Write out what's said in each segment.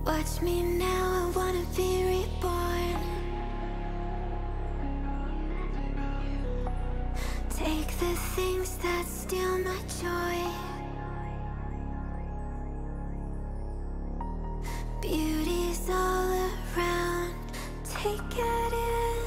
Watch me now, I wanna be reborn. Take the things that steal my joy. Beauty's all around, take it in.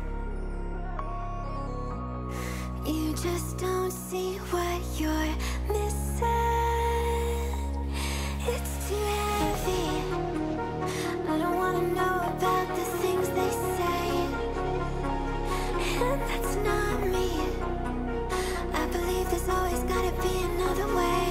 You just don't see what you're missing. It's too heavy. I don't wanna know about the things they say, and that's not me. I believe there's always gotta be another way.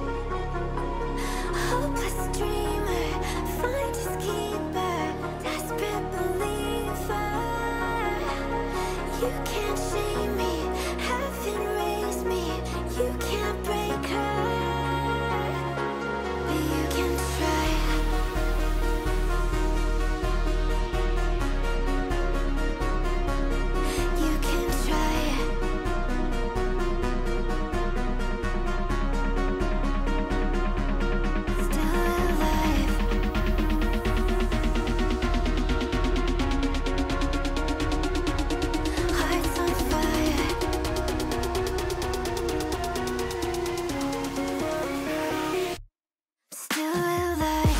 Hopeless dreamer, finders keeper, desperate believer. You can't shame me, heaven raised me. You can't break her, but you can try. You can try. Still alive. Hearts on fire. Still alive.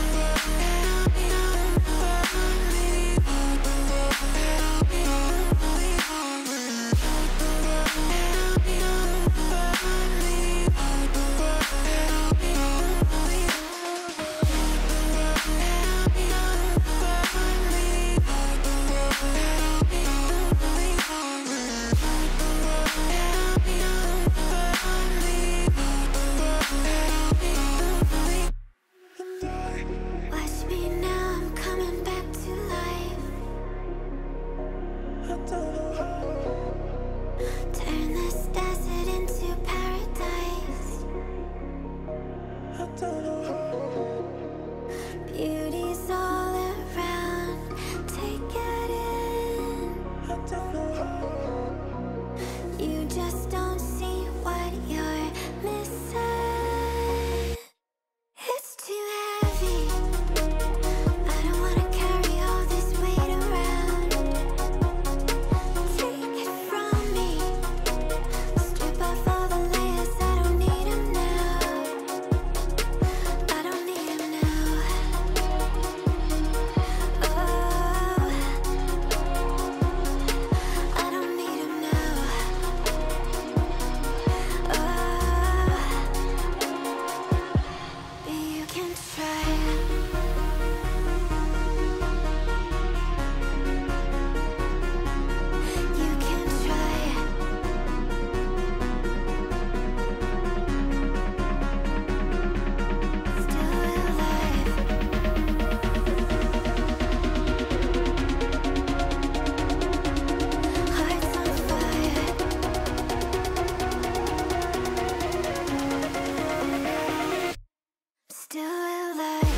Watch me now, I'm coming back to life. Turn this desert into paradise. Beauty's all around, take it in. You just don't see what you're missing. It's too heavy. I don't wanna carry all this weight around. Take it from me. Strip off all the layers, I don't need 'em now. I don't need 'em now. Oh, I don't need 'em now. Oh, but you can try. You can try. Still alive. Hearts on fire. Still alive.